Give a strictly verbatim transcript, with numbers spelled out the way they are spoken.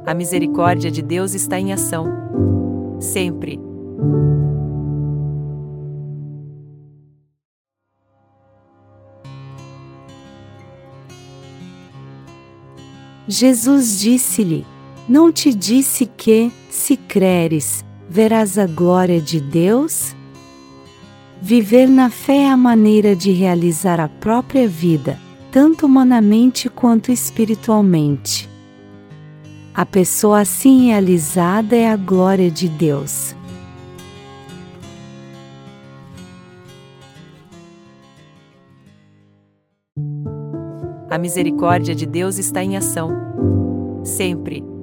A misericórdia de Deus está em ação. Sempre. Jesus disse-lhe: Não te disse que, se creres, verás a glória de Deus? Viver na fé é a maneira de realizar a própria vida, tanto humanamente quanto espiritualmente. A pessoa assim realizada é a glória de Deus. A misericórdia de Deus está em ação. Sempre.